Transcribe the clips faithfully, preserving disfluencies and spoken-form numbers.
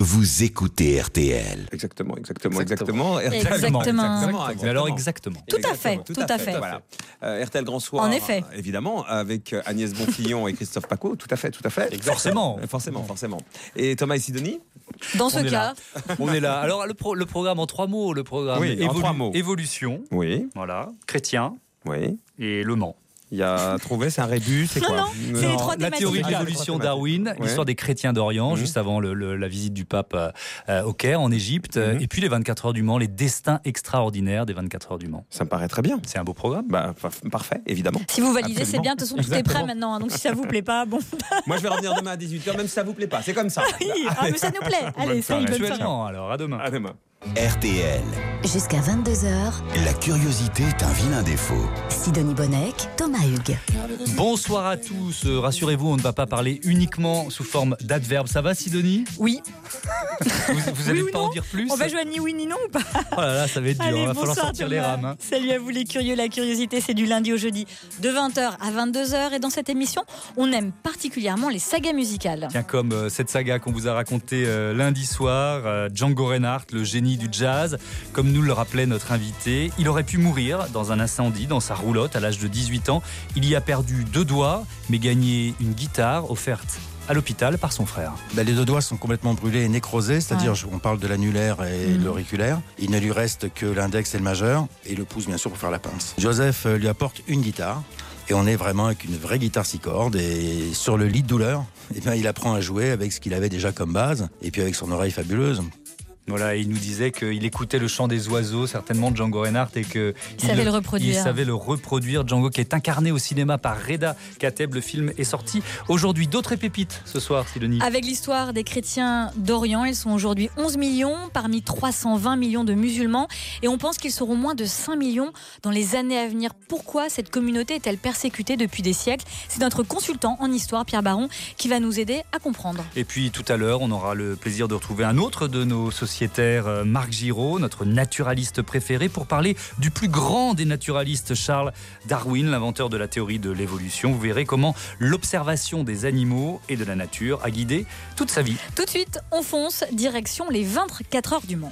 vous écoutez R T L. Exactement, exactement, exactement. Exactement. exactement. exactement. Mais alors exactement. Tout à fait, tout à fait. Voilà. Euh, R T L Grand Soir. En effet. Évidemment, avec Agnès Bonfillon et Christophe Paco. Tout à fait, tout à fait. Forcément. Forcément, forcément. Et Thomas et Sidonie ? Dans ce On est cas, là. On est là. Alors le, pro- le programme en trois mots, le programme Oui, en trois mots. évolution, Oui, voilà, chrétien oui. et Le Mans. Il y a trouvé, c'est un rébus, c'est quoi? non, c'est les trois La thématiques. théorie de Ah, les l'évolution trois Darwin, thématiques. l'histoire Ouais. des chrétiens d'Orient, Mhm. juste avant le, le- la visite du pape euh, euh, au Caire, en Égypte, Mhm. et puis les vingt-quatre heures du Mans, les destins extraordinaires des vingt-quatre heures du Mans. Ça me paraît très bien. C'est un beau programme. Bah, pa- parfait, évidemment. Si vous validez, c'est Absolument. bien. De toute façon, tout est prêt Exactement. maintenant. hein, Donc si ça vous plaît pas, bon. Moi, je vais revenir demain à dix-huit heures, même si ça vous plaît pas. C'est comme ça. Oui, ah, mais ça nous plaît. Allez, ça y est, bonne soirée. Actuellement, alors à demain. À demain. R T L, Jusqu'à vingt-deux heures, la curiosité est un vilain défaut. Sidonie Bonnec, Thomas Hugues. Bonsoir à tous. Euh, Rassurez-vous, on ne va pas parler uniquement sous forme d'adverbe. Ça va, Sidonie? Oui. Vous, vous allez Oui ou pas non en dire plus? On va jouer à ni oui ni non ou pas? Oh là là, ça va être dur. Allez, Il va falloir bonsoir, sortir les Thomas. rames. hein. Salut à vous les curieux. La curiosité, c'est du lundi au jeudi, de vingt heures à vingt-deux heures. Et dans cette émission, on aime particulièrement les sagas musicales. Tiens, comme euh, cette saga qu'on vous a racontée euh, lundi soir, euh, Django Reinhardt, le génie du jazz, comme nous le rappelait notre invité, il aurait pu mourir dans un incendie dans sa roulotte à l'âge de dix-huit ans. Il y a perdu deux doigts, mais gagné une guitare offerte à l'hôpital par son frère. Ben, les deux doigts sont complètement brûlés et nécrosés, c'est-à-dire Ouais. on parle de l'annulaire et Mhm. l'auriculaire. Il ne lui reste que l'index et le majeur et le pouce bien sûr pour faire la pince. Joseph euh, lui apporte une guitare et on est vraiment avec une vraie guitare six cordes et sur le lit de douleur, eh bien, il apprend à jouer avec ce qu'il avait déjà comme base et puis avec son oreille fabuleuse. Voilà, il nous disait qu'il écoutait le chant des oiseaux, certainement Django Reinhardt, et que Il savait le reproduire. Il savait le reproduire. Django qui est incarné au cinéma par Reda Kateb. Le film est sorti aujourd'hui. D'autres pépites ce soir, Sidonie. Avec l'histoire des chrétiens d'Orient, ils sont aujourd'hui onze millions parmi trois cent vingt millions de musulmans et on pense qu'ils seront moins de cinq millions dans les années à venir. Pourquoi cette communauté est-elle persécutée depuis des siècles? C'est notre consultant en histoire, Pierre Baron, qui va nous aider à comprendre. Et puis tout à l'heure, on aura le plaisir de retrouver un autre de nos sociétaires, Marc Giraud, notre naturaliste préféré, pour parler du plus grand des naturalistes, Charles Darwin, l'inventeur de la théorie de l'évolution. Vous verrez comment l'observation des animaux et de la nature a guidé toute sa vie. Tout de suite, on fonce, direction les vingt-quatre heures du Mans.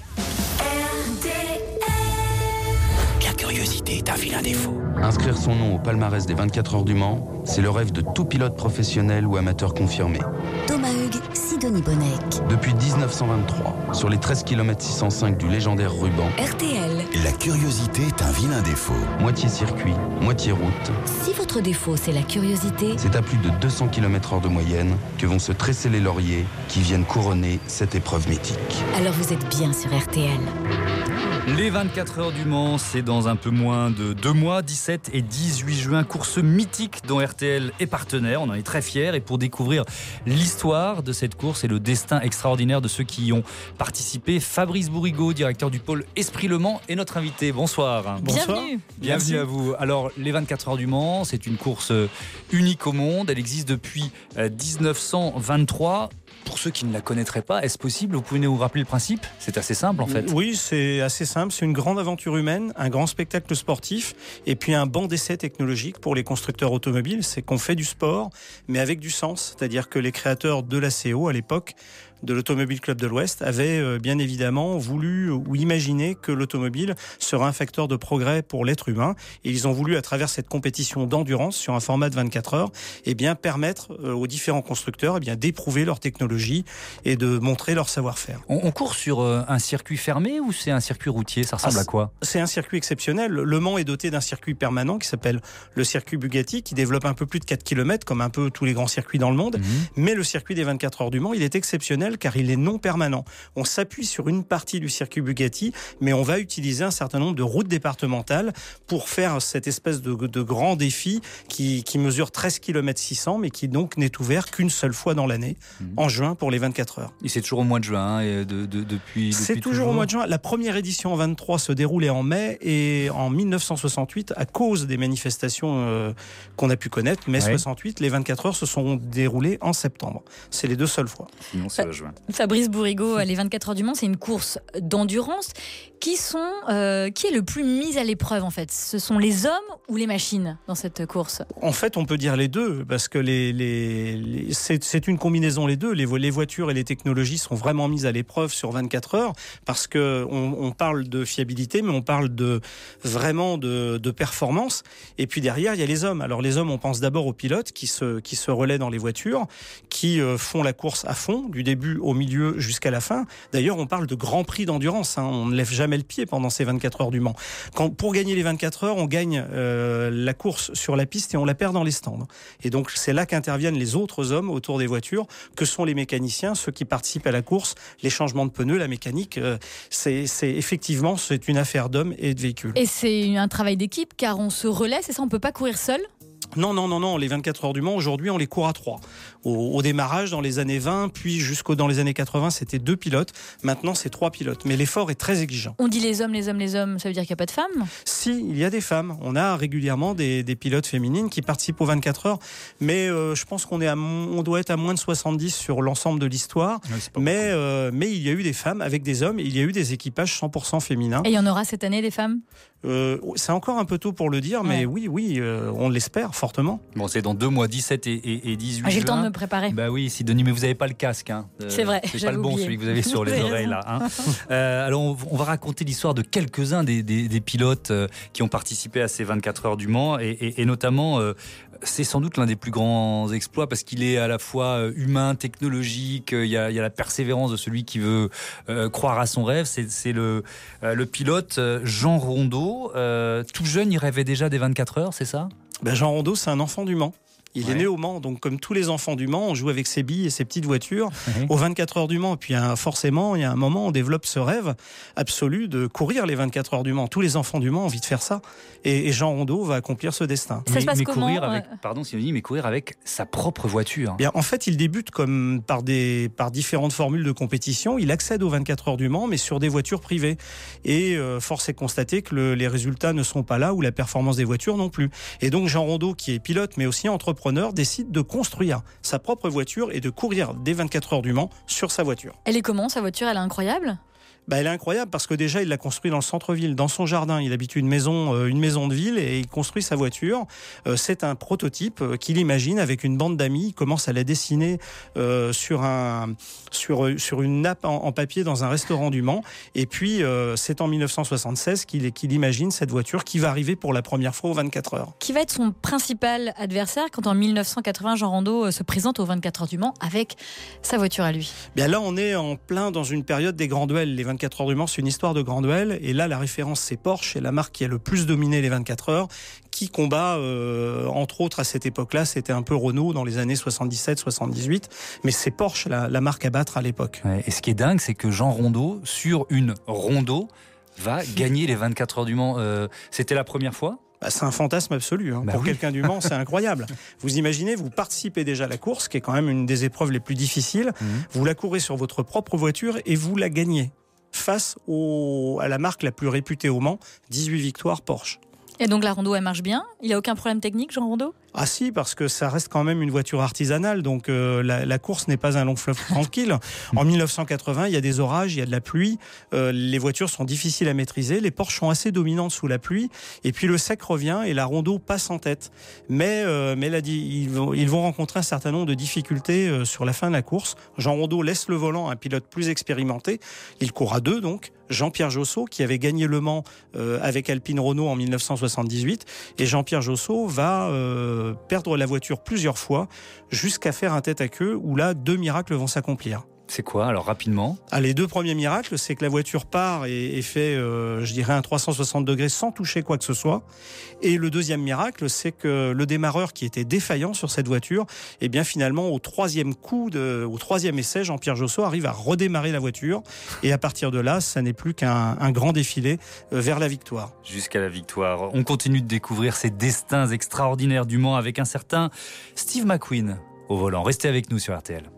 La curiosité est un vilain défaut. Inscrire son nom au palmarès des vingt-quatre heures du Mans, c'est le rêve de tout pilote professionnel ou amateur confirmé. Thomas Hugues, Sidonie Bonnec. Depuis dix-neuf cent vingt-trois, sur les treize kilomètres six cent cinq du légendaire ruban, R T L. La curiosité est un vilain défaut. moitié circuit, moitié route, Si votre défaut c'est la curiosité, c'est à plus de deux cents kilomètres heure de moyenne que vont se tresser les lauriers qui viennent couronner cette épreuve mythique. alors vous êtes bien sur R T L. Les vingt-quatre heures du Mans, c'est dans un peu moins de deux mois, dix-sept et dix-huit juin, course mythique dont R T L est partenaire. On en est très fiers et pour découvrir l'histoire de cette course et le destin extraordinaire de ceux qui y ont participé, Fabrice Bourrigaud, directeur du pôle Esprit Le Mans, est notre invité. Bonsoir. Bienvenue. Bienvenue à vous. Alors, les vingt-quatre heures du Mans, c'est une course unique au monde. Elle existe depuis dix-neuf cent vingt-trois. Pour ceux qui ne la connaîtraient pas, est-ce possible? Vous pouvez nous rappeler le principe? C'est assez simple en fait. Oui, c'est assez simple. C'est une grande aventure humaine, un grand spectacle sportif et puis un banc d'essai technologique pour les constructeurs automobiles. C'est qu'on fait du sport, mais avec du sens. C'est-à-dire que les créateurs de la C O à l'époque, de l'Automobile Club de l'Ouest, avaient euh, bien évidemment voulu ou imaginé que l'automobile serait un facteur de progrès pour l'être humain. Et ils ont voulu, à travers cette compétition d'endurance sur un format de vingt-quatre heures, eh bien, permettre euh, aux différents constructeurs eh bien, d'éprouver leur technologie et de montrer leur savoir-faire. On, on court sur euh, un circuit fermé ou c'est un circuit routier? Ça ressemble Ah, à quoi? C'est un circuit exceptionnel. Le Mans est doté d'un circuit permanent qui s'appelle le circuit Bugatti, qui développe un peu plus de quatre kilomètres, comme un peu tous les grands circuits dans le monde. Mmh. Mais le circuit des vingt-quatre heures du Mans, il est exceptionnel car il est non permanent. On s'appuie sur une partie du circuit Bugatti, mais on va utiliser un certain nombre de routes départementales pour faire cette espèce de, de grand défi qui, qui mesure treize kilomètres six cents, mais qui donc n'est ouvert qu'une seule fois dans l'année, mmh. en juin pour les vingt-quatre heures. Et c'est toujours au mois de juin, hein, et de, de, depuis, C'est depuis toujours, toujours au mois de juin. La première édition en vingt-trois se déroulait en mai et en mille neuf cent soixante-huit, à cause des manifestations euh, qu'on a pu connaître, mai ouais. soixante-huit, les vingt-quatre heures se sont déroulées en septembre. C'est les deux seules fois. Sinon, c'est Ça, juin. Fabrice Bourrigaud, les vingt-quatre heures du Mans, c'est une course d'endurance. Qui, sont, euh, qui est le plus mis à l'épreuve en fait ? Ce sont les hommes ou les machines dans cette course ? En fait, on peut dire les deux, parce que les, les, les, c'est, c'est une combinaison les deux. Les, les voitures et les technologies sont vraiment mises à l'épreuve sur vingt-quatre heures, parce que on, on parle de fiabilité, mais on parle de vraiment de, de performance. Et puis derrière, il y a les hommes. Alors les hommes, on pense d'abord aux pilotes qui se, qui se relaient dans les voitures, qui euh, font la course à fond, du début au milieu jusqu'à la fin. D'ailleurs, on parle de grand prix d'endurance. Hein. On ne lève jamais le pied pendant ces vingt-quatre heures du Mans. Quand, pour gagner les vingt-quatre heures, on gagne euh, la course sur la piste et on la perd dans les stands. Et donc c'est là qu'interviennent les autres hommes autour des voitures, que sont les mécaniciens, ceux qui participent à la course, les changements de pneus, la mécanique. Euh, c'est, c'est effectivement c'est une affaire d'hommes et de véhicules. Et c'est un travail d'équipe car on se relaie, c'est ça, on peut pas courir seul ? Non, non, non, non. Les vingt-quatre heures du Mans, aujourd'hui, on les court à trois. Au, au démarrage, dans les années vingt, puis jusqu'au dans les années quatre-vingts, c'était deux pilotes. Maintenant, c'est trois pilotes. Mais l'effort est très exigeant. On dit les hommes, les hommes, les hommes. Ça veut dire qu'il n'y a pas de femmes ? Si, il y a des femmes. On a régulièrement des, des pilotes féminines qui participent aux vingt-quatre heures. Mais euh, je pense qu'on est à, on doit être à moins de soixante-dix sur l'ensemble de l'histoire. Oui, mais, euh, mais il y a eu des femmes avec des hommes. Et il y a eu des équipages cent pour cent féminins. Et il y en aura cette année des femmes ? Euh, c'est encore un peu tôt pour le dire, mais ouais. oui, oui, euh, on l'espère fortement. Bon, c'est dans deux mois, dix-sept et, et, et dix-huit. Ah, j'ai juin. le temps de me préparer. Bah oui, Sidonie, mais vous n'avez pas le casque. Hein. Euh, c'est vrai. C'est pas le bon, oublié. Celui que vous avez sur les oreilles là. Hein. euh, alors, on, on va raconter l'histoire de quelques-uns des, des, des pilotes euh, qui ont participé à ces vingt-quatre heures du Mans, et, et, et notamment. Euh, C'est sans doute l'un des plus grands exploits parce qu'il est à la fois humain, technologique. Il y a, il y a la persévérance de celui qui veut euh, croire à son rêve. C'est, c'est le, euh, le pilote Jean Rondeau. Euh, tout jeune, il rêvait déjà des vingt-quatre heures, c'est ça ? Ben Jean Rondeau, c'est un enfant du Mans. Il ouais. est né au Mans, donc comme tous les enfants du Mans, on joue avec ses billes et ses petites voitures ouais. aux vingt-quatre heures du Mans. Et puis hein, forcément, il y a un moment, on développe ce rêve absolu de courir les vingt-quatre heures du Mans. Tous les enfants du Mans ont envie de faire ça. Et, et Jean Rondeau va accomplir ce destin. Ça mais, se passe mais comment courir avec, ouais. pardon, Sidonie, mais courir avec sa propre voiture. Bien, en fait, il débute comme par des par différentes formules de compétition. Il accède aux vingt-quatre heures du Mans, mais sur des voitures privées. Et euh, force est de constater que le, les résultats ne sont pas là, ou la performance des voitures non plus. Et donc Jean Rondeau, qui est pilote, mais aussi entrepreneur, décide de de construire sa propre voiture et de courir des vingt-quatre heures du Mans sur sa voiture. Elle est comment, sa voiture ? Elle est incroyable ? Bah, elle est incroyable parce que déjà il l'a construit dans le centre-ville, dans son jardin. Il habite une maison, euh, une maison de ville et il construit sa voiture. Euh, c'est un prototype euh, qu'il imagine avec une bande d'amis. Il commence à la dessiner euh, sur un sur sur une nappe en, en papier dans un restaurant du Mans. Et puis euh, c'est en dix-neuf cent soixante-seize qu'il qu'il imagine cette voiture qui va arriver pour la première fois aux vingt-quatre heures. Qui va être son principal adversaire quand en dix-neuf cent quatre-vingts Jean Rondeau se présente aux vingt-quatre heures du Mans avec sa voiture à lui ? Bien là on est en plein dans une période des grands duels. Les vingt-quatre heures du Mans, c'est une histoire de grand duel. Et là, la référence, c'est Porsche, c'est la marque qui a le plus dominé les vingt-quatre heures, qui combat, euh, entre autres, à cette époque-là, c'était un peu Renault dans les années soixante-dix-sept soixante-dix-huit. Mais c'est Porsche, la, la marque à battre à l'époque. Ouais, et ce qui est dingue, c'est que Jean Rondeau, sur une Rondeau, va gagner les vingt-quatre heures du Mans. Euh, c'était la première fois ? Bah, c'est un fantasme absolu. Hein. Bah Pour oui. quelqu'un du Mans, c'est incroyable. Vous imaginez, vous participez déjà à la course, qui est quand même une des épreuves les plus difficiles. Mmh. Vous la courez sur votre propre voiture et vous la gagnez. Face au, à la marque la plus réputée au Mans, dix-huit victoires Porsche. Et donc la Rondeau, elle marche bien ? Il n'a aucun problème technique, Jean Rondeau ? Ah si, parce que ça reste quand même une voiture artisanale, donc euh, la, la course n'est pas un long fleuve tranquille. En dix-neuf cent quatre-vingts, il y a des orages, il y a de la pluie, euh, les voitures sont difficiles à maîtriser, les Porsche sont assez dominantes sous la pluie, et puis le sec revient et la Rondeau passe en tête. Mais, euh, mais là, ils vont, ils vont rencontrer un certain nombre de difficultés euh, sur la fin de la course. Jean Rondeau laisse le volant à un pilote plus expérimenté, il court à deux donc, Jean-Pierre Josso, qui avait gagné Le Mans euh, avec Alpine Renault en dix-neuf cent soixante-dix-huit, et Jean-Pierre Josso va... Euh, perdre la voiture plusieurs fois jusqu'à faire un tête à queue où là deux miracles vont s'accomplir. C'est quoi alors rapidement ? Ah, les deux premiers miracles, c'est que la voiture part et, et fait, euh, je dirais, un trois cent soixante degrés sans toucher quoi que ce soit. Et le deuxième miracle, c'est que le démarreur qui était défaillant sur cette voiture, eh bien finalement au troisième coup, de, au troisième essai, Jean-Pierre Josso arrive à redémarrer la voiture. Et à partir de là, ça n'est plus qu'un un grand défilé euh, vers la victoire. Jusqu'à la victoire. On continue de découvrir ces destins extraordinaires du Mans avec un certain Steve McQueen au volant. Restez avec nous sur R T L.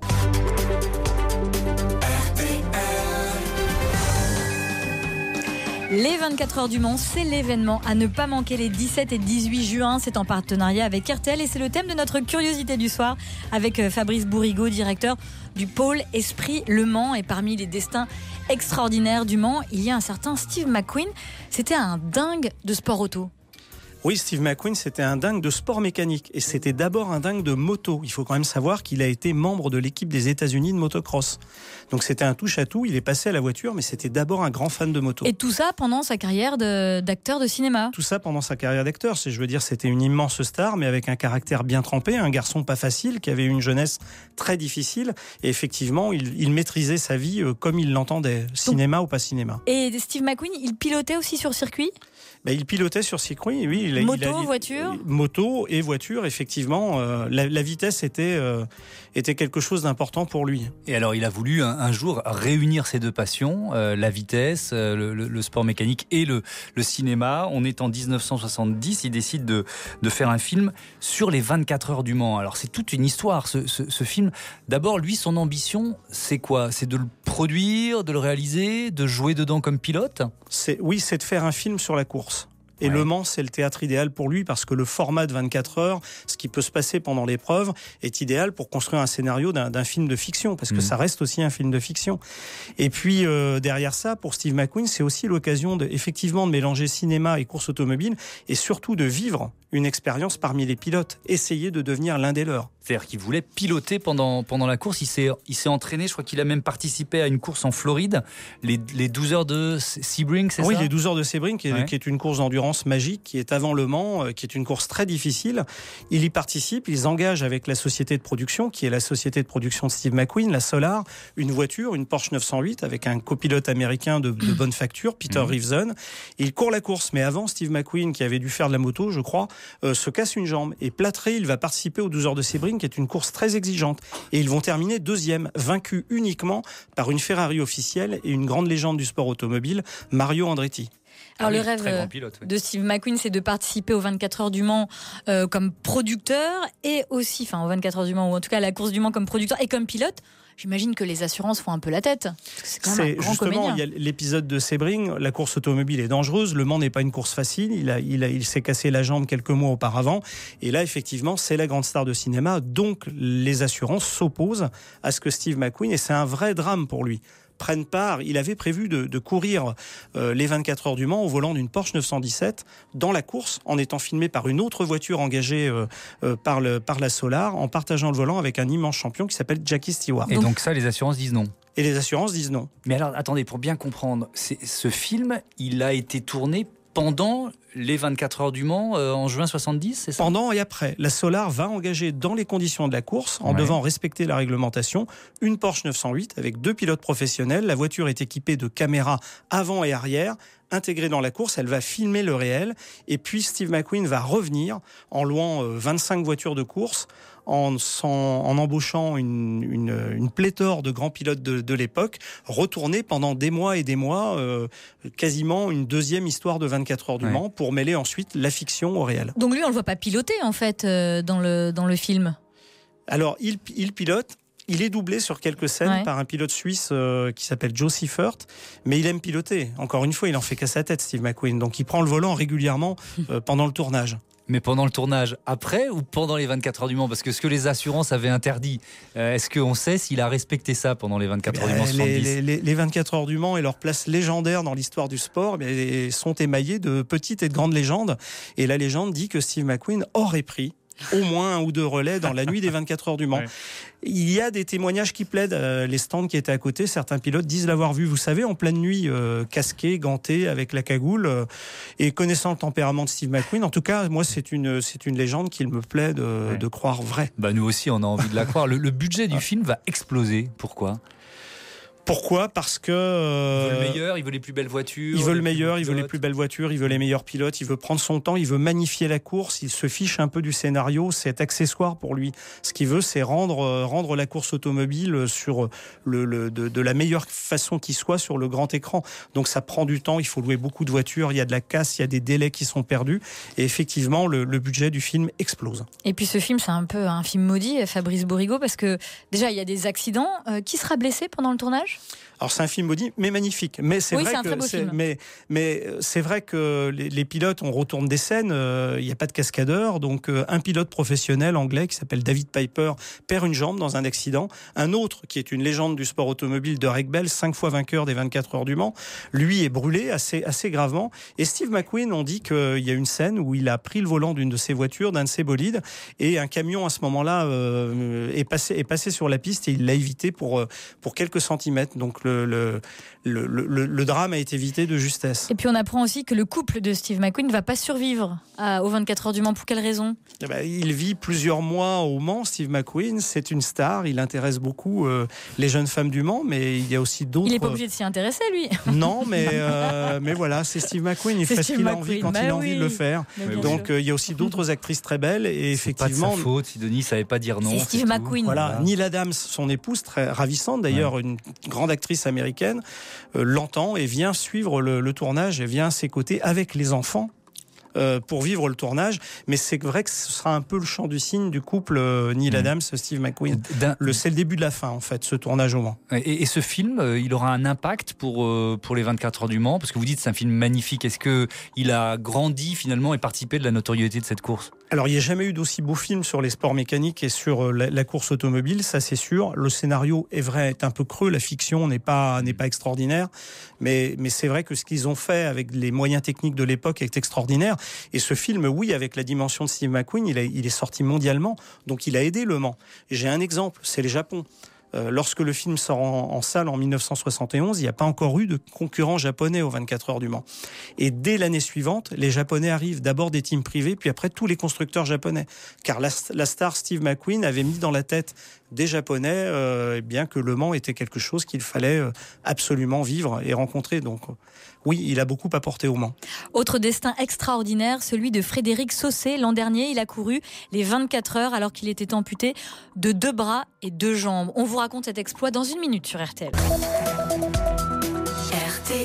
Les vingt-quatre heures du Mans, c'est l'événement à ne pas manquer les dix-sept et dix-huit juin. C'est en partenariat avec R T L et c'est le thème de notre curiosité du soir avec Fabrice Bourrigaud, directeur du pôle Esprit Le Mans. Et parmi les destins extraordinaires du Mans, il y a un certain Steve McQueen. C'était un dingue de sport auto. Oui, Steve McQueen, c'était un dingue de sport mécanique. Et c'était d'abord un dingue de moto. Il faut quand même savoir qu'il a été membre de l'équipe des États-Unis de motocross. Donc c'était un touche-à-tout. Il est passé à la voiture, mais c'était d'abord un grand fan de moto. Et tout ça pendant sa carrière de, d'acteur de cinéma. Tout ça pendant sa carrière d'acteur. C'est, je veux dire, c'était une immense star, mais avec un caractère bien trempé, un garçon pas facile, qui avait eu une jeunesse très difficile. Et effectivement, il, il maîtrisait sa vie comme il l'entendait, cinéma Donc, ou pas cinéma. Et Steve McQueen, il pilotait aussi sur circuit ? Ben, il pilotait sur circuit, oui. Il, moto, il a, voiture Moto et voiture, effectivement. Euh, la, la vitesse était, euh, était quelque chose d'important pour lui. Et alors, il a voulu un, un jour réunir ces deux passions, euh, la vitesse, euh, le, le, le sport mécanique et le, le cinéma. On est en dix-neuf cent soixante-dix, il décide de, de faire un film sur les vingt-quatre heures du Mans. Alors, c'est toute une histoire, ce, ce, ce film. D'abord, lui, son ambition, c'est quoi ? C'est de le produire, de le réaliser, de jouer dedans comme pilote ? c'est, Oui, c'est de faire un film sur la course. Et ouais. Le Mans, c'est le théâtre idéal pour lui parce que le format de vingt-quatre heures, ce qui peut se passer pendant l'épreuve, est idéal pour construire un scénario d'un, d'un film de fiction parce que mmh. ça reste aussi un film de fiction. Et puis, euh, derrière ça, pour Steve McQueen, c'est aussi l'occasion de, effectivement de mélanger cinéma et course automobile et surtout de vivre une expérience parmi les pilotes, essayer de devenir l'un des leurs. C'est-à-dire qu'il voulait piloter pendant, pendant la course. Il s'est, il s'est entraîné, je crois qu'il a même participé à une course en Floride, les, les douze heures de Sebring, c'est oui, ça ? Oui, les douze heures de Sebring, qui est, ouais. qui est une course d'endurance magique, qui est avant Le Mans, qui est une course très difficile. Il y participe, il s'engage avec la société de production, qui est la société de production de Steve McQueen, la Solar, une voiture, une Porsche neuf cent huit, avec un copilote américain de, de bonne facture, Peter mmh. Revson. Il court la course, mais avant, Steve McQueen, qui avait dû faire de la moto, je crois, euh, se casse une jambe. Et plâtré, il va participer aux douze heures de Sebring, qui est une course très exigeante. Et ils vont terminer deuxième, vaincu uniquement par une Ferrari officielle et une grande légende du sport automobile, Mario Andretti. Alors ah oui, le rêve pilote, oui. de Steve McQueen, c'est de participer aux vingt-quatre heures du Mans euh, comme producteur et aussi, enfin aux vingt-quatre heures du Mans ou en tout cas à la course du Mans comme producteur et comme pilote. J'imagine que les assurances font un peu la tête. C'est quand même c'est, un grand justement, comédien. Il y a l'épisode de Sebring, la course automobile est dangereuse. Le Mans n'est pas une course facile. Il, a, il, a, il s'est cassé la jambe quelques mois auparavant. Et là, effectivement, c'est la grande star de cinéma. Donc, les assurances s'opposent à ce que Steve McQueen, et c'est un vrai drame pour lui, prennent part. Il avait prévu de, de courir euh, les vingt-quatre heures du Mans au volant d'une Porsche neuf cent dix-sept dans la course, en étant filmé par une autre voiture engagée euh, euh, par, le, par la Solar, en partageant le volant avec un immense champion qui s'appelle Jackie Stewart. Et donc, donc ça, les assurances disent non. Et les assurances disent non. Mais alors, attendez, pour bien comprendre, c'est, ce film, il a été tourné pendant les vingt-quatre heures du Mans euh, en juin soixante-dix, c'est ça ? Pendant et après. La Solar va engager dans les conditions de la course, en ouais. devant respecter la réglementation, une Porsche neuf cent huit avec deux pilotes professionnels. La voiture est équipée de caméras avant et arrière, intégrée dans la course. Elle va filmer le réel. Et puis Steve McQueen va revenir en louant euh, vingt-cinq voitures de course, en, en, en embauchant une, une, une pléthore de grands pilotes de, de l'époque, retourner pendant des mois et des mois, euh, quasiment une deuxième histoire de vingt-quatre heures du ouais. Mans, pour mêler ensuite la fiction au réel. Donc lui, on le voit pas piloter en fait euh, dans le dans le film. Alors il il pilote. Il est doublé sur quelques scènes ouais. par un pilote suisse euh, qui s'appelle Joe Seifert, mais il aime piloter. Encore une fois, il en fait qu'à sa tête, Steve McQueen. Donc il prend le volant régulièrement euh, pendant le tournage. Mais pendant le tournage, après ou pendant les vingt-quatre heures du Mans ? Parce que ce que les assurances avaient interdit, euh, est-ce qu'on sait s'il a respecté ça pendant les vingt-quatre heures du Mans soixante-dix ? les, les, les vingt-quatre heures du Mans et leur place légendaire dans l'histoire du sport mais, sont émaillées de petites et de grandes légendes. Et la légende dit que Steve McQueen aurait pris au moins un ou deux relais dans la nuit des vingt-quatre heures du Mans. Ouais. Il y a des témoignages qui plaident. Euh, les stands qui étaient à côté, certains pilotes disent l'avoir vu, vous savez, en pleine nuit, euh, casqué, ganté, avec la cagoule. Euh, et connaissant le tempérament de Steve McQueen, en tout cas, moi, c'est une, c'est une légende qu'il me plaît de, ouais. de croire vraie. Bah, nous aussi, on a envie de la croire. Le, le budget du film va exploser. Pourquoi ? Pourquoi ? Parce que... Euh, il veut le meilleur, il veut les plus belles voitures. Il veut le meilleur, il veut les plus belles voitures, il veut les meilleurs pilotes, il veut prendre son temps, il veut magnifier la course, il se fiche un peu du scénario, c'est accessoire pour lui. Ce qu'il veut, c'est rendre, rendre la course automobile sur le, le, de, de la meilleure façon qui soit sur le grand écran. Donc ça prend du temps, il faut louer beaucoup de voitures, il y a de la casse, il y a des délais qui sont perdus. Et effectivement, le, le budget du film explose. Et puis ce film, c'est un peu un film maudit, Fabrice Bourrigaud, parce que déjà, il y a des accidents. Euh, qui sera blessé pendant le tournage ? Alors c'est un film maudit, mais magnifique. Mais c'est oui, vrai c'est un que très beau c'est, film. mais mais c'est vrai que les, les pilotes, on retourne des scènes. Il euh, n'y a pas de cascadeur, donc euh, un pilote professionnel anglais qui s'appelle David Piper perd une jambe dans un accident. Un autre qui est une légende du sport automobile, Derek Bell, cinq fois vainqueur des vingt-quatre heures du Mans, lui est brûlé assez assez gravement. Et Steve McQueen, on dit qu'il y a une scène où il a pris le volant d'une de ses voitures, d'un de ses bolides, et un camion à ce moment-là euh, est passé est passé sur la piste et il l'a évité pour pour quelques centimètres. Donc le le, le, le, le drame a été évité de justesse. Et puis on apprend aussi que le couple de Steve McQueen ne va pas survivre à, aux vingt-quatre heures du Mans. Pour quelle raison ? Eh ben, il vit plusieurs mois au Mans, Steve McQueen. C'est une star. Il intéresse beaucoup euh, les jeunes femmes du Mans, mais il y a aussi d'autres. Il n'est pas obligé de s'y intéresser, lui. Non, mais, euh, mais voilà, c'est Steve McQueen. Il C'est fait ce Steve qu'il a McQueen. envie quand Bah il a oui. envie de le faire. Mais bien Donc sûr. euh, il y a aussi d'autres actrices très belles. Et C'est pas de effectivement, sa faute, Sidonie ne savait pas dire non. C'est Steve tout. McQueen. Voilà, Neil Adams, son épouse, très ravissante d'ailleurs, une grande actrice américaine, euh, l'entend et vient suivre le, le tournage et vient à ses côtés avec les enfants. Euh, pour vivre le tournage, mais c'est vrai que ce sera un peu le chant du cygne du couple euh, Neil Adams, Steve McQueen. D'un- Le, c'est le début de la fin en fait, ce tournage au Mans. Et, et ce film, euh, il aura un impact pour, euh, pour les vingt-quatre heures du Mans, parce que vous dites que c'est un film magnifique. Est-ce qu'il a grandi finalement et participé de la notoriété de cette course ? Alors, il n'y a jamais eu d'aussi beau film sur les sports mécaniques et sur euh, la, la course automobile, ça c'est sûr. Le scénario est vrai, est un peu creux, la fiction n'est pas n'est pas extraordinaire, mais mais c'est vrai que ce qu'ils ont fait avec les moyens techniques de l'époque est extraordinaire. Et ce film, oui, avec la dimension de Steve McQueen, il, a, il est sorti mondialement, donc il a aidé Le Mans. Et j'ai un exemple, c'est le Japon. Euh, lorsque le film sort en, en salle en mille neuf cent soixante et onze, il n'y a pas encore eu de concurrents japonais aux vingt-quatre heures du Mans. Et dès l'année suivante, les Japonais arrivent, d'abord des teams privés, puis après tous les constructeurs japonais. Car la, la star Steve McQueen avait mis dans la tête des Japonais euh, eh bien que Le Mans était quelque chose qu'il fallait euh, absolument vivre et rencontrer. Donc euh, oui, il a beaucoup apporté au Mans. Autre destin extraordinaire, celui de Frédéric Sausset. L'an dernier, il a couru les vingt-quatre heures alors qu'il était amputé de deux bras et deux jambes. On vous raconte cet exploit dans une minute sur R T L. R T L.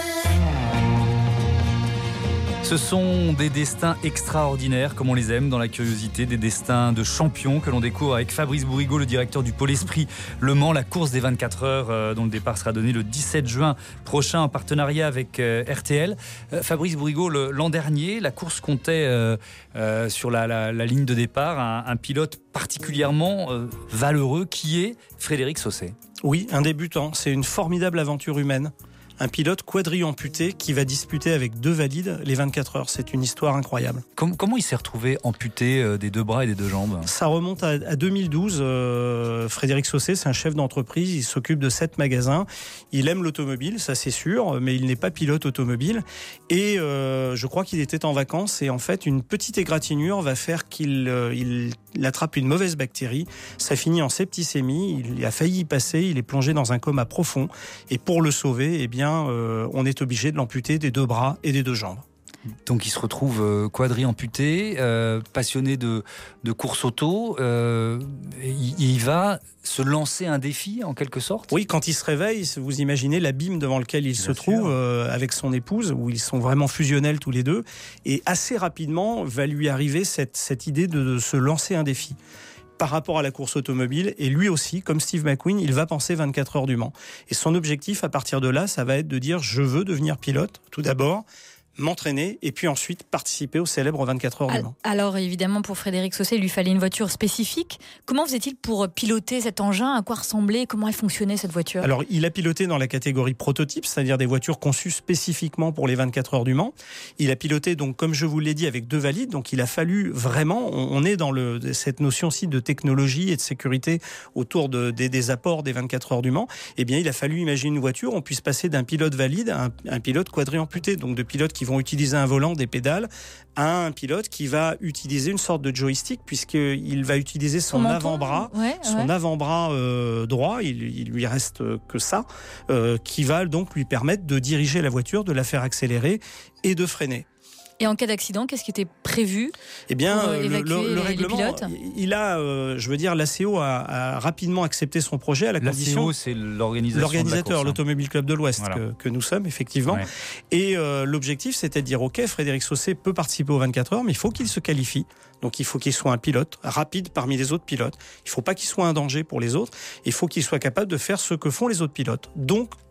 Ce sont des destins extraordinaires, comme on les aime dans la curiosité, des destins de champions que l'on découvre avec Fabrice Bourrigaud, le directeur du Pôle Esprit Le Mans, la course des vingt-quatre heures euh, dont le départ sera donné le dix-sept juin prochain en partenariat avec euh, R T L. Euh, Fabrice Bourrigaud, le, l'an dernier, la course comptait euh, euh, sur la, la, la ligne de départ un, un pilote particulièrement euh, valeureux qui est Frédéric Sausset. Oui, un débutant. C'est une formidable aventure humaine. Un pilote quadri-amputé qui va disputer avec deux valides les vingt-quatre heures. C'est une histoire incroyable. Comment, comment il s'est retrouvé amputé euh, des deux bras et des deux jambes ? Ça remonte à, à deux mille douze. Euh, Frédéric Sausset, c'est un chef d'entreprise. Il s'occupe de sept magasins. Il aime l'automobile, ça c'est sûr, mais il n'est pas pilote automobile. Et euh, je crois qu'il était en vacances. Et en fait, une petite égratignure va faire qu'il euh, il, il attrape une mauvaise bactérie. Ça finit en septicémie. Il a failli y passer. Il est plongé dans un coma profond. Et pour le sauver, eh bien, euh, on est obligé de l'amputer des deux bras et des deux jambes. Donc il se retrouve euh, quadri-amputé, euh, passionné de, de course auto. Euh, il, il va se lancer un défi en quelque sorte. Oui, quand il se réveille, vous imaginez l'abîme devant lequel il Bien se sûr. trouve euh, avec son épouse, où ils sont vraiment fusionnels tous les deux. Et assez rapidement va lui arriver cette, cette idée de, de se lancer un défi par rapport à la course automobile. Et lui aussi, comme Steve McQueen, il va penser vingt-quatre heures du Mans. Et son objectif, à partir de là, ça va être de dire « je veux devenir pilote », tout d'abord, m'entraîner et puis ensuite participer au célèbre vingt-quatre heures du Mans. Alors évidemment, pour Frédéric Sausset, il lui fallait une voiture spécifique. Comment faisait-il pour piloter cet engin ? À quoi ressemblait ? Comment elle fonctionnait cette voiture ? Alors, il a piloté dans la catégorie prototype, c'est-à-dire des voitures conçues spécifiquement pour les vingt-quatre heures du Mans. Il a piloté, donc, comme je vous l'ai dit, avec deux valides. Donc, il a fallu vraiment, on est dans le, cette notion-ci de technologie et de sécurité autour de, des, des apports des vingt-quatre heures du Mans. Eh bien, il a fallu imaginer une voiture, on puisse passer d'un pilote valide à un, un pilote quadri-amputé. Donc, de pilotes qui vont utiliser un volant, des pédales, à un pilote qui va utiliser une sorte de joystick, puisqu'il va utiliser son, Son avant-bras, ouais, son ouais. avant-bras euh, droit, il, il lui reste que ça, euh, qui va donc lui permettre de diriger la voiture, de la faire accélérer et de freiner. Et en cas d'accident, qu'est-ce qui était prévu ? Eh bien, Pour, euh, euh, le, évacuer le- le les règlement, pilotes il a, euh, je veux dire, l'A C O a, a rapidement accepté son projet à la L'A C condition. O, c'est l'organisation. L'organisateur, de la course, hein. l'Automobile Club de l'Ouest, Voilà. que, que nous sommes, effectivement. Ouais. Et euh, l'objectif, c'était de dire, OK, Frédéric Sausset peut participer aux vingt-quatre heures, mais il faut qu'il se qualifie. Donc, il faut qu'il soit un pilote rapide parmi les autres pilotes. Il ne faut pas qu'il soit un danger pour les autres. Il faut qu'il soit capable de faire ce que font les autres pilotes. Donc,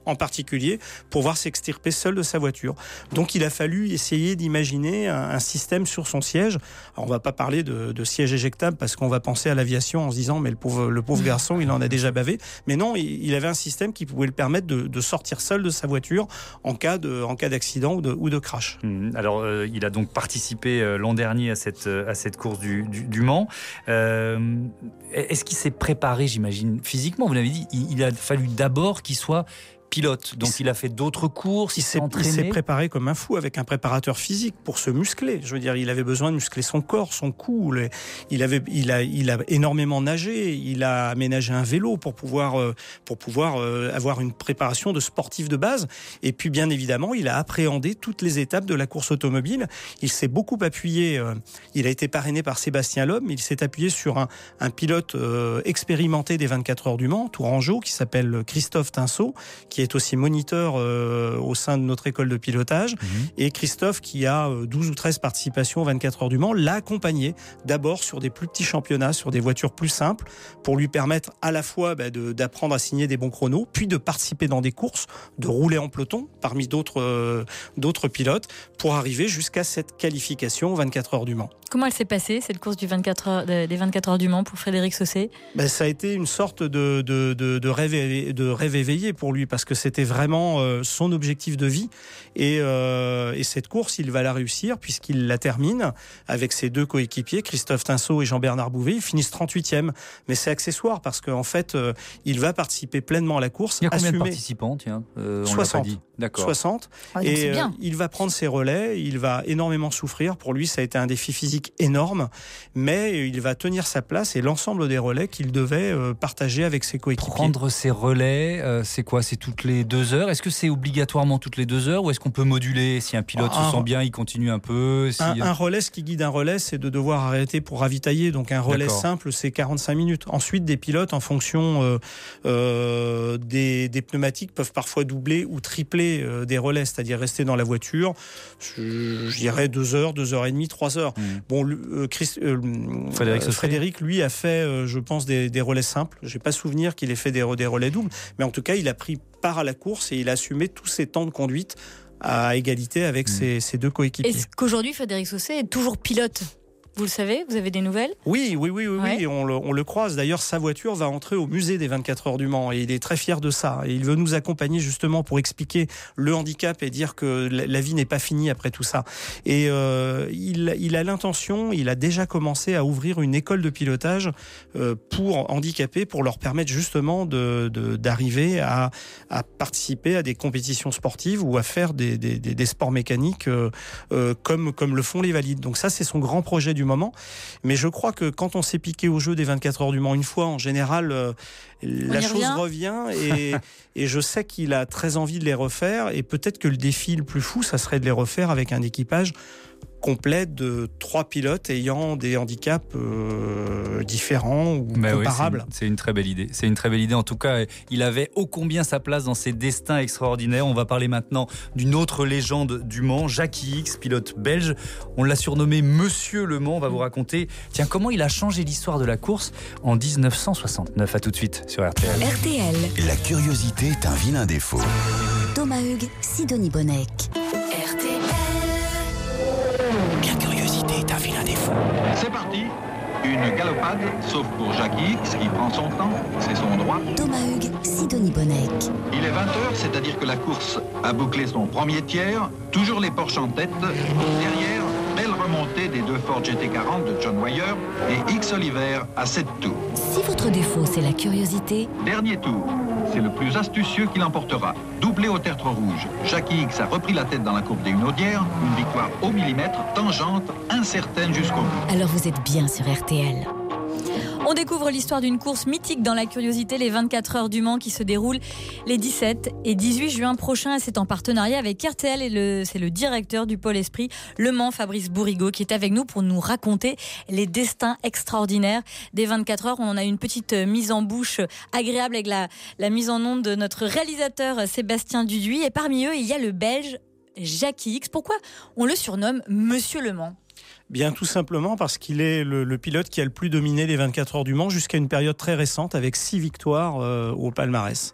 en particulier, pouvoir s'extirper seul de sa voiture. Donc il a fallu essayer d'imaginer un, un système sur son siège. Alors, on ne va pas parler de, de siège éjectable parce qu'on va penser à l'aviation en se disant mais le pauvre, le pauvre garçon, il en a déjà bavé. Mais non, il, il avait un système qui pouvait le permettre de, de sortir seul de sa voiture en cas, de, en cas d'accident ou de, ou de crash. Mmh. Alors euh, il a donc participé euh, l'an dernier à cette, à cette course du, du, du Mans. Euh, est-ce qu'il s'est préparé, j'imagine, physiquement? Vous l'avez dit, il, il a fallu d'abord qu'il soit pilote, donc il a fait d'autres courses, il, il s'est entraîné. Il s'est préparé comme un fou avec un préparateur physique pour se muscler. Je veux dire, il avait besoin de muscler son corps, son cou. Il avait, il a, il a énormément nagé. Il a aménagé un vélo pour pouvoir, pour pouvoir avoir une préparation de sportif de base. Et puis, bien évidemment, il a appréhendé toutes les étapes de la course automobile. Il s'est beaucoup appuyé. Il a été parrainé par Sébastien Loeb, mais il s'est appuyé sur un, un pilote expérimenté des vingt-quatre heures du Mans, tourangeau, qui s'appelle Christophe Tinceau, qui est aussi moniteur euh, au sein de notre école de pilotage. Mmh. Et Christophe, qui a douze ou treize participations aux vingt-quatre heures du Mans, l'a accompagné d'abord sur des plus petits championnats, sur des voitures plus simples, pour lui permettre à la fois bah, de, d'apprendre à signer des bons chronos, puis de participer dans des courses, de rouler en peloton parmi d'autres, euh, d'autres pilotes, pour arriver jusqu'à cette qualification aux vingt-quatre heures du Mans. Comment elle s'est passée, cette course du vingt-quatre heures, des vingt-quatre heures du Mans pour Frédéric Sausset? Ben, ça a été une sorte de, de, de, de, rêve, éveillé, de rêve éveillé pour lui, parce que c'était vraiment euh, son objectif de vie. Et, euh, et cette course, il va la réussir, puisqu'il la termine avec ses deux coéquipiers, Christophe Tinceau et Jean-Bernard Bouvet. Ils finissent trente-huitième. Mais c'est accessoire, parce qu'en fait, euh, il va participer pleinement à la course. Il y a combien assumer... de participants, tiens euh, on soixante. L'a pas dit. D'accord. soixante. Ah, et euh, il va prendre ses relais, il va énormément souffrir. Pour lui, ça a été un défi physique énorme, mais il va tenir sa place et l'ensemble des relais qu'il devait euh, partager avec ses coéquipiers. Prendre ses relais, euh, c'est quoi? C'est toutes les deux heures? Est-ce que c'est obligatoirement toutes les deux heures ou est-ce qu'on peut moduler? Si un pilote ah, se sent bien, il continue un peu. Si... Un, un relais, ce qui guide un relais, c'est de devoir arrêter pour ravitailler. Donc un relais D'accord. simple, c'est quarante-cinq minutes. Ensuite, des pilotes, en fonction euh, euh, des, des pneumatiques, peuvent parfois doubler ou tripler euh, des relais, c'est-à-dire rester dans la voiture, je, je dirais deux heures, deux heures et demie, trois heures. Mmh. Bon, euh, Christ, euh, Frédéric, euh, Frédéric, lui, a fait, euh, je pense, des, des relais simples. J'ai pas souvenir qu'il ait fait des, des relais doubles, mais en tout cas, il a pris part à la course et il a assumé tous ses temps de conduite à égalité avec mmh. ses, ses deux coéquipiers. Est-ce qu'aujourd'hui, Frédéric Sausset est toujours pilote ? Vous le savez? Vous avez des nouvelles? Oui, oui, oui, oui, ouais. oui. On, le, on le croise. D'ailleurs, sa voiture va entrer au musée des vingt-quatre heures du Mans et il est très fier de ça. Et il veut nous accompagner justement pour expliquer le handicap et dire que la, la vie n'est pas finie après tout ça. Et euh, il, il a l'intention, il a déjà commencé à ouvrir une école de pilotage euh, pour handicapés, pour leur permettre justement de, de, d'arriver à, à participer à des compétitions sportives ou à faire des, des, des, des sports mécaniques euh, euh, comme, comme le font les valides. Donc ça, c'est son grand projet du moment. Mais je crois que quand on s'est piqué au jeu des vingt-quatre heures du Mans une fois, en général, euh, la chose revient, revient et, et je sais qu'il a très envie de les refaire et peut-être que le défi le plus fou, ça serait de les refaire avec un équipage complet de trois pilotes ayant des handicaps euh, différents ou bah comparables. Oui, c'est, une, c'est une très belle idée. C'est une très belle idée. En tout cas, il avait ô combien sa place dans ces destins extraordinaires. On va parler maintenant d'une autre légende du Mans, Jackie Ickx, pilote belge. On l'a surnommé Monsieur Le Mans. On va vous raconter, tiens, comment il a changé l'histoire de la course en dix-neuf cent soixante-neuf. À tout de suite sur R T L. R T L. La curiosité est un vilain défaut. Thomas Hugues, Sidonie Bonnec. R T L. La curiosité est un vilain défaut. C'est parti. Une galopade, sauf pour Jackie Ickx qui prend son temps, c'est son droit. Thomas Hugues, Sidonie Bonnec. Il est vingt heures, c'est-à-dire que la course a bouclé son premier tiers. Toujours les Porsche en tête. Derrière, belle remontée des deux Ford G T quarante de John Wyer et X Oliver à sept tours. Si votre défaut, c'est la curiosité. Dernier tour. C'est le plus astucieux qui l'emportera. Doublé au tertre rouge, Jackie Ickx a repris la tête dans la courbe des Hunaudières. Une victoire au millimètre, tangente, incertaine jusqu'au bout. Alors vous êtes bien sur R T L. On découvre l'histoire d'une course mythique dans la curiosité, les vingt-quatre heures du Mans, qui se déroulent les dix-sept et dix-huit juin prochains. C'est en partenariat avec R T L et le, c'est le directeur du Pôle Esprit Le Mans, Fabrice Bourrigaud, qui est avec nous pour nous raconter les destins extraordinaires des vingt-quatre heures. On en a une petite mise en bouche agréable avec la, la mise en onde de notre réalisateur Sébastien Duduy. Et parmi eux, il y a le Belge Jackie Ickx. Pourquoi on le surnomme Monsieur Le Mans ? Bien, tout simplement parce qu'il est le, le pilote qui a le plus dominé les vingt-quatre heures du Mans jusqu'à une période très récente avec six victoires euh, au palmarès.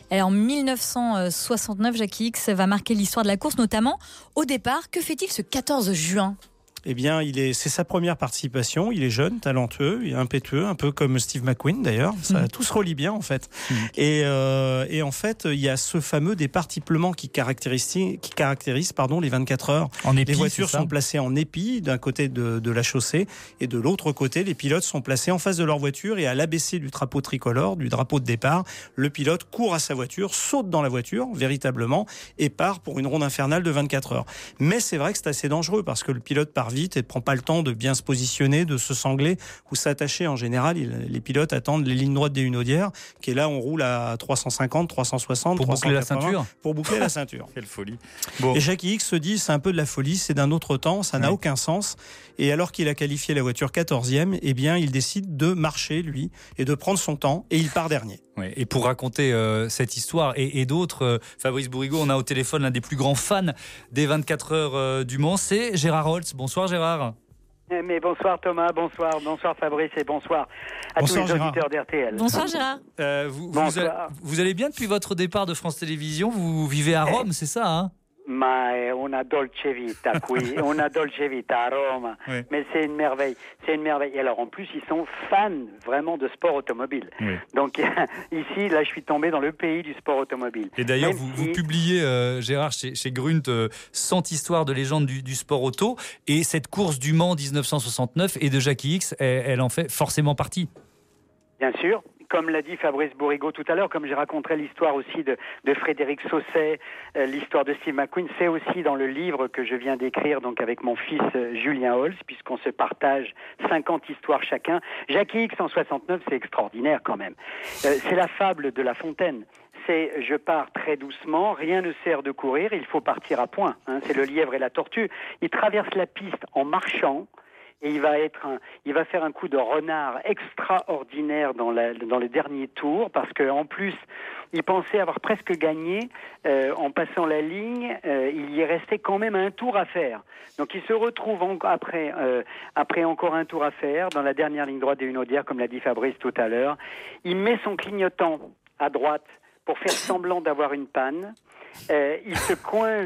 Alors, en mille neuf cent soixante-neuf, Jackie Ickx va marquer l'histoire de la course, notamment au départ. Que fait-il ce quatorze juin ? Eh bien, il est, c'est sa première participation. Il est jeune, talentueux, il est impétueux, un peu comme Steve McQueen d'ailleurs. Ça, mmh. Tout se relie bien en fait. Mmh. Et, euh, et en fait, il y a ce fameux départ triplement qui caractérise, qui caractérise pardon, les vingt-quatre heures. En épi, les voitures sont placées en épi d'un côté de, de la chaussée et de l'autre côté, les pilotes sont placés en face de leur voiture et à l'A B C du drapeau tricolore, du drapeau de départ, le pilote court à sa voiture, saute dans la voiture véritablement et part pour une ronde infernale de vingt-quatre heures. Mais c'est vrai que c'est assez dangereux parce que le pilote part vite et ne prend pas le temps de bien se positionner, de se sangler ou s'attacher. En général, il, les pilotes attendent les lignes droites des Hunaudières, qui est là, on roule à trois cent cinquante, trois cent soixante, pour boucler la ceinture. Pour boucler la ceinture. Quelle folie. Bon. Et Jackie Ickx se dit, c'est un peu de la folie, c'est d'un autre temps, ça n'a oui. aucun sens. Et alors qu'il a qualifié la voiture quatorzième, eh bien, il décide de marcher, lui, et de prendre son temps, et il part dernier. Ouais, et pour raconter euh, cette histoire et, et d'autres, euh, Fabrice Bourrigaud, on a au téléphone l'un des plus grands fans des vingt-quatre heures euh, du Mans, c'est Gérard Holtz. Bonsoir Gérard. Mais bonsoir Thomas, bonsoir, bonsoir Fabrice et bonsoir à bonsoir, tous les Gérard. auditeurs d'R T L. Bonsoir Gérard. Euh, vous, vous, allez, vous allez bien depuis votre départ de France Télévisions, vous vivez à Rome, c'est ça hein? Ma è una dolce vita qui, una dolce vita à Rome. Oui. Mais c'est une merveille, c'est une merveille. Et alors en plus ils sont fans vraiment de sport automobile. Oui. Donc ici, là, je suis tombé dans le pays du sport automobile. Et d'ailleurs, vous, si... vous publiez Euh, Gérard chez, chez Grunt euh, cent histoires de légende du, du sport auto. Et cette course du Mans dix-neuf cent soixante-neuf et de Jackie Ickx, elle, elle en fait forcément partie. Bien sûr. Comme l'a dit Fabrice Bourrigaud tout à l'heure, comme j'ai raconté l'histoire aussi de, de Frédéric Sausset, euh, l'histoire de Steve McQueen, c'est aussi dans le livre que je viens d'écrire donc avec mon fils euh, Julien Holtz, puisqu'on se partage cinquante histoires chacun. Jackie Ickx en soixante-neuf, c'est extraordinaire quand même. Euh, c'est la fable de La Fontaine. C'est je pars très doucement, rien ne sert de courir, il faut partir à point. Hein, c'est le lièvre et la tortue. Il traverse la piste en marchant. Et il va être un, il va faire un coup de renard extraordinaire dans, la, dans le dernier tour parce que en plus il pensait avoir presque gagné euh, en passant la ligne. Euh, il y restait quand même un tour à faire. Donc il se retrouve en, après euh, après encore un tour à faire dans la dernière ligne droite des Hunaudières, comme l'a dit Fabrice tout à l'heure. Il met son clignotant à droite pour faire semblant d'avoir une panne. Euh, il se coince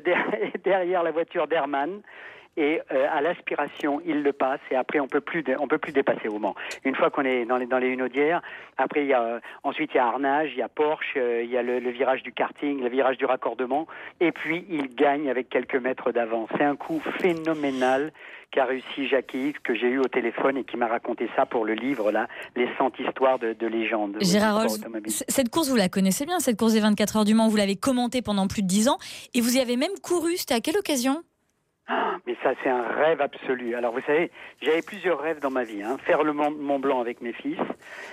derrière la voiture d'Hermann. Et euh, à l'aspiration, il le passe et après on peut plus on peut plus dépasser au Mans. Une fois qu'on est dans les dans les Hunaudières, après il y a euh, ensuite il y a Arnage, il y a Porsche, euh, il y a le, le virage du karting, le virage du raccordement et puis il gagne avec quelques mètres d'avance. C'est un coup phénoménal qu'a réussi Jackie Ickx, que j'ai eu au téléphone et qui m'a raconté ça pour le livre là, les cent histoires de, de légende. Gérard Holtz, cette course vous la connaissez bien, cette course des vingt-quatre heures du Mans, vous l'avez commentée pendant plus de dix ans et vous y avez même couru. C'était à quelle occasion ? Mais ça, c'est un rêve absolu. Alors, vous savez, j'avais plusieurs rêves dans ma vie. Hein. Faire le Mont Blanc avec mes fils,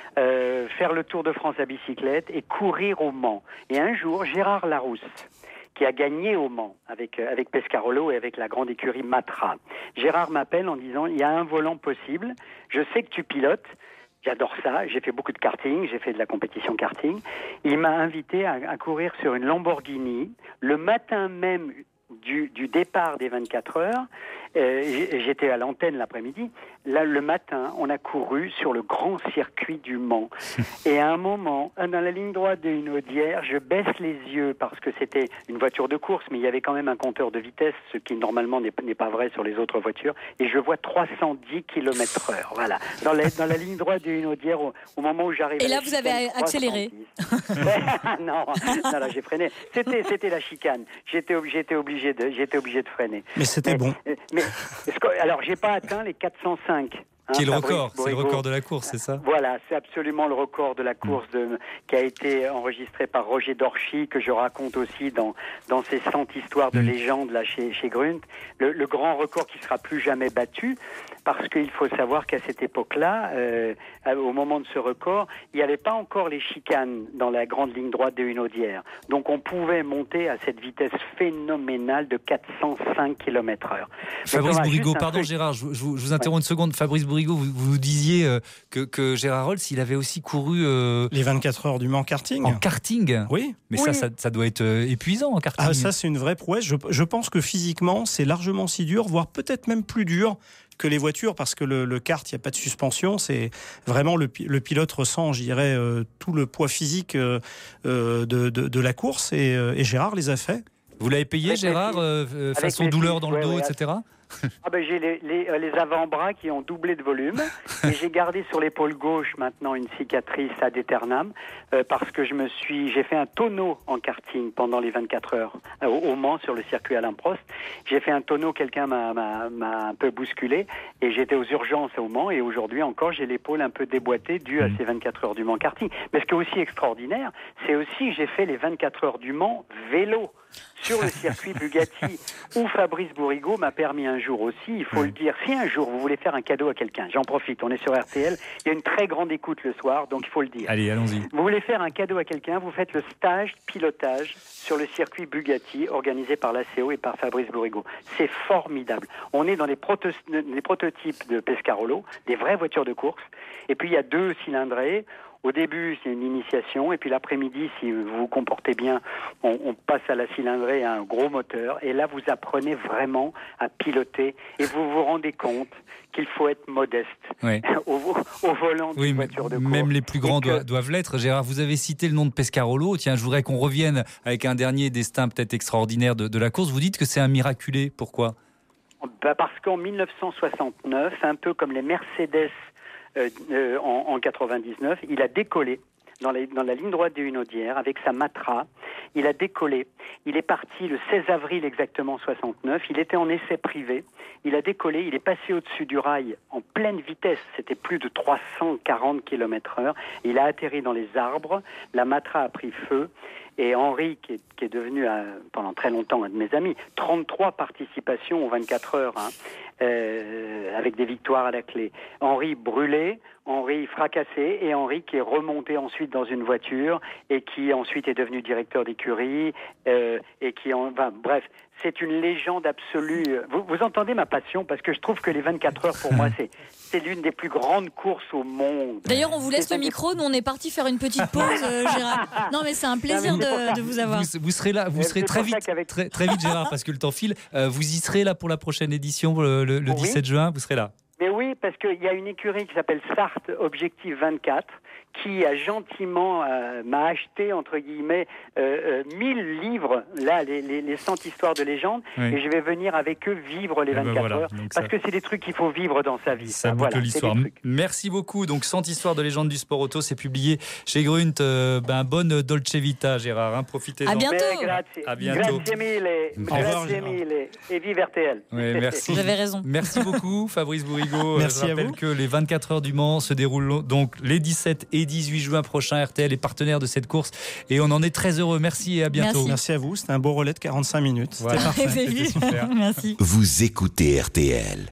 euh, faire le Tour de France à bicyclette et courir au Mans. Et un jour, Gérard Larousse, qui a gagné au Mans avec, euh, avec Pescarolo et avec la grande écurie Matra. Gérard m'appelle en disant, il y a un volant possible, je sais que tu pilotes, j'adore ça, j'ai fait beaucoup de karting, j'ai fait de la compétition karting. Il m'a invité à, à courir sur une Lamborghini le matin même Du, du départ des vingt-quatre heures. Euh, j'étais à l'antenne l'après-midi. Là, le matin, on a couru sur le grand circuit du Mans. Et à un moment, dans la ligne droite des Hunaudières, je baisse les yeux parce que c'était une voiture de course, mais il y avait quand même un compteur de vitesse, ce qui normalement n'est, n'est pas vrai sur les autres voitures. Et je vois trois cent dix kilomètres heure. Voilà. Dans la, dans la ligne droite des Hunaudières, au, au moment où j'arrive. Et là, vous avez accéléré. non, non, là, j'ai freiné. C'était, c'était la chicane. J'étais, j'étais obligé de, j'étais obligé de freiner. Mais c'était mais, bon. Mais, que, alors, j'ai pas atteint les quatre cent cinq. Hein, qui est le record, c'est le record de la course, c'est ça ? Voilà, c'est absolument le record de la course de, qui a été enregistré par Roger Dorchy, que je raconte aussi dans, dans ces cent histoires de légende là, chez, chez Grunt. Le, le grand record qui sera plus jamais battu, parce qu'il faut savoir qu'à cette époque-là, euh, au moment de ce record, il n'y avait pas encore les chicanes dans la grande ligne droite des Hunaudières. Donc on pouvait monter à cette vitesse phénoménale de quatre cent cinq kilomètres heure. Fabrice Bourrigaud, pardon truc... Gérard, je vous, je vous interromps ouais. une seconde. Fabrice Bourrigaud, Vous, vous disiez euh, que, que Gérard Holtz, il avait aussi couru... Euh, les vingt-quatre heures du Mans karting. En karting. Oui. Mais oui. Ça, ça, ça doit être épuisant en karting. Ah, ça, c'est une vraie prouesse. Je, je pense que physiquement, c'est largement si dur, voire peut-être même plus dur que les voitures, parce que le, le kart, il n'y a pas de suspension. C'est vraiment le, le pilote ressent, je dirais, euh, tout le poids physique euh, de, de, de la course. Et, euh, et Gérard les a fait. Vous l'avez payé, Avec Gérard, euh, façon douleur dans le ouais, dos, ouais, et cetera. Ah ben, j'ai les, les, les avant-bras qui ont doublé de volume et j'ai gardé sur l'épaule gauche maintenant une cicatrice ad aeternam euh, parce que je me suis, j'ai fait un tonneau en karting pendant les vingt-quatre heures euh, au, au Mans sur le circuit Alain Prost. J'ai fait un tonneau, quelqu'un m'a, m'a, m'a un peu bousculé et j'étais aux urgences au Mans et aujourd'hui encore j'ai l'épaule un peu déboîtée due à ces vingt-quatre heures du Mans karting. Mais ce qui est aussi extraordinaire, c'est aussi j'ai fait les vingt-quatre heures du Mans vélo sur le circuit Bugatti où Fabrice Bourrigaud m'a permis un jour aussi, il faut le dire, si un jour vous voulez faire un cadeau à quelqu'un, j'en profite, on est sur R T L, il y a une très grande écoute le soir, donc il faut le dire. Allez, allons-y. Vous voulez faire un cadeau à quelqu'un, vous faites le stage pilotage sur le circuit Bugatti organisé par l'A C O et par Fabrice Bourrigaud. C'est formidable. On est dans les, proto- les prototypes de Pescarolo, des vraies voitures de course, et puis il y a deux cylindrés. Au début, c'est une initiation, et puis l'après-midi, si vous vous comportez bien, on, on passe à la cylindrée à un gros moteur, et là, vous apprenez vraiment à piloter, et vous vous rendez compte qu'il faut être modeste oui. au, au volant d'une oui, voiture de course. Même les plus grands que... doivent, doivent l'être. Gérard, vous avez cité le nom de Pescarolo. Tiens, je voudrais qu'on revienne avec un dernier destin peut-être extraordinaire de, de la course. Vous dites que c'est un miraculé. Pourquoi ? Bah parce qu'en dix-neuf cent soixante-neuf, un peu comme les Mercedes Euh, euh, en, en quatre-vingt-dix-neuf, il a décollé dans la, dans la ligne droite des Hunaudières avec sa Matra. Il a décollé. Il est parti le seize avril exactement soixante-neuf. Il était en essai privé. Il a décollé. Il est passé au-dessus du rail en pleine vitesse. C'était plus de trois cent quarante kilomètres heure. Il a atterri dans les arbres. La Matra a pris feu. Et Henri, qui est, qui est devenu euh, pendant très longtemps un de mes amis, trente-trois participations aux vingt-quatre heures, hein, euh, avec des victoires à la clé. Henri brûlé, Henri fracassé, et Henri qui est remonté ensuite dans une voiture et qui ensuite est devenu directeur d'écurie euh, et qui en, enfin, bref, c'est une légende absolue. Vous, vous entendez ma passion parce que je trouve que les vingt-quatre heures pour moi c'est c'est l'une des plus grandes courses au monde. D'ailleurs, on vous laisse c'est le micro. Nous, on est parti faire une petite pause, euh, Gérard. Non, mais c'est un plaisir non, de, de vous avoir. Vous, vous serez là, vous Mais serez c'est très pour ça vite, qu'avec- très, très vite, Gérard, parce que le temps file. Euh, vous y serez là pour la prochaine édition, le, le, le Oui. dix-sept juin. Vous serez là. Mais oui, parce qu'il y a une écurie qui s'appelle Sarthe Objectif vingt-quatre qui a gentiment euh, m'a acheté entre guillemets euh, euh, mille livres, là les, les, les cent histoires de légende, Oui. et je vais venir avec eux vivre les Eh ben vingt-quatre voilà, heures, donc parce ça- que c'est des trucs qu'il faut vivre dans sa vie. Ça Enfin, boucle voilà, l'histoire. c'est des trucs. Merci beaucoup. Donc, cent histoires de légende du sport auto, c'est publié chez Grunt. Euh, ben, bonne Dolce Vita, Gérard. Hein, profitez-en. À bientôt. Mais grazie, À bientôt. grazie mille, Au revoir, grazie Gérard. mille, et vive R T L. Ouais, merci. Vous avez raison. Merci beaucoup, Fabrice Bourrigaud. Merci Je à rappelle vous. que les vingt-quatre heures du Mans se déroulent donc les dix-sept et dix-huit juin prochains. R T L est partenaire de cette course et on en est très heureux. Merci et à bientôt. Merci. Merci à vous. C'était un beau relais de quarante-cinq minutes. C'était Voilà. parfait. C'est C'était vu. super. Merci. Vous écoutez R T L.